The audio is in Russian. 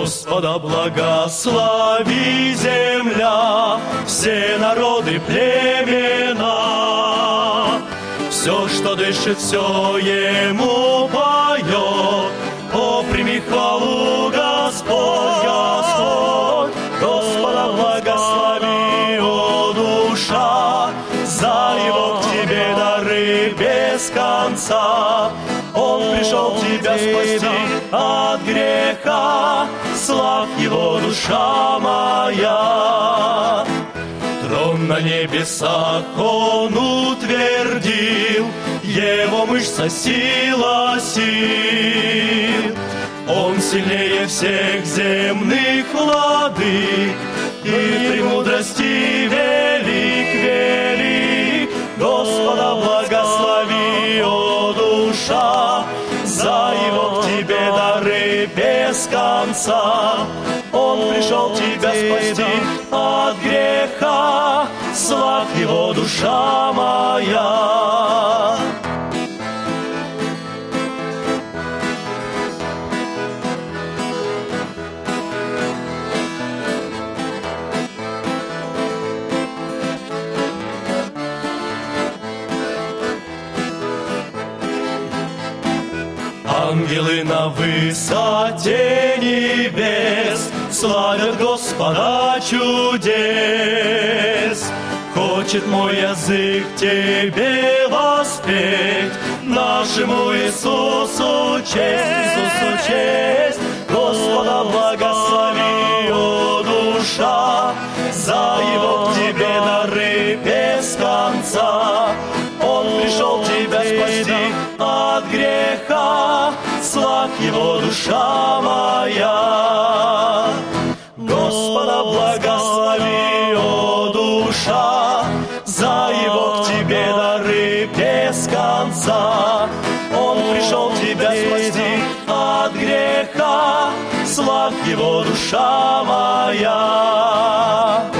Господа благослови земля, все народы, племена. Все, что дышит, все Ему поет. О, прими хвалу, Господь, Господь. Господа благослови, о душа, за Его к тебе дары без конца. Он пришел тебя спасти от греха, славь Его, душа моя. Трон на небесах Он утвердил, Его мышца сила сил. Он сильнее всех земных владык, и премудрости велик, велик. Господа благослови, о душа, за Его к тебе дары без конца. Он пришел тебя спасти от греха, славь Его, душа моя. Ангелы на высоте небес славят Господа чудес. Хочет мой язык тебе воспеть, нашему Иисусу честь, Иисусу честь. Господа благослови, о душа, за Его к тебе дары без конца. Он пришел тебя спасти от греха, славь Его, душа моя. Господа благослови, о душа, за Его к тебе дары без конца. Он пришел тебя спасти от греха, славь Его, душа моя.